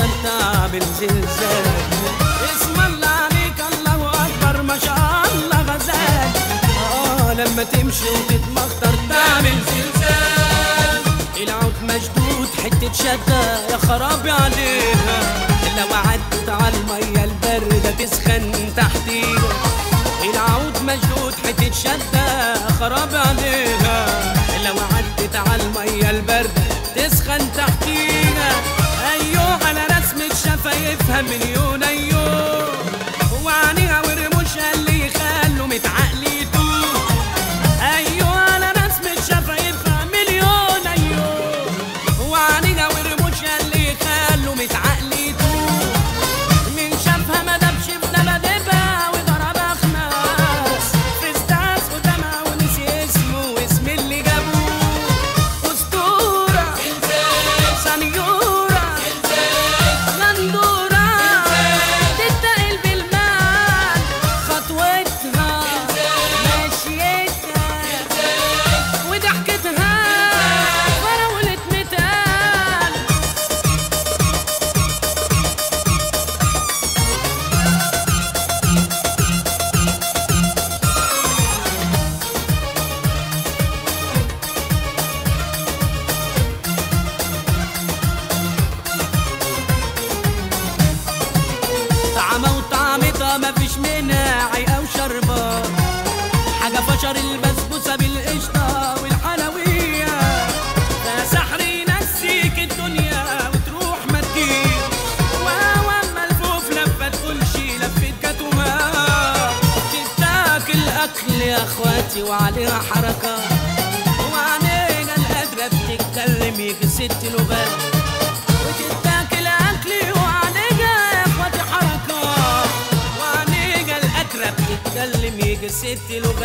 تقدر تعمل زلزال. اسم الله عليك الله اكبر ما شاء الله غزال. لما تمشي وتتمخطر تعمل زلزال. العود مشدود حتة شدة يا خرابي عليها، لو عدت على المية الباردة تسخن تحتيها. العود مشدود حتة شدة يا خرابي عليها، لو عدت على المية الباردة تسخن تحتيها. ايوه على رسمة شفايفها مليون ايوه، وعينيها ورموشها اللي يخلوا متعقلي يتوه. ايوه على رسمة شفايفها مليون ايوه، وعينيها ورموشها اللي يخلوا متعقلي يتوه. من شافها ما دابش في دبادبها وضربها خماس، في استاذ قدامها ونسي اسمه واسم اللي جابوه. اسطورة سنيورة غندورة تتقل بالمال، خطوتها مشيتها وضحكتها فراولة متقال. طعمة وطعمتها مفيش منها عيقة وشربات، حاجة فشر البسبوسة بالقشطة والحلويات. ده سحر ينسيك الدنيا وتروح ما تجيش، واما الفوف لفة تقولش لفة جاتومات. تتاكل أكل يا اخواتي وعليها حركة، وعينيها القادرة بتتكلم يجي 6 لغات. وتتاكل أكل وعليها يا اخواتي حركة، وعينيها القادرة بتتكلم يجي 6 لغات.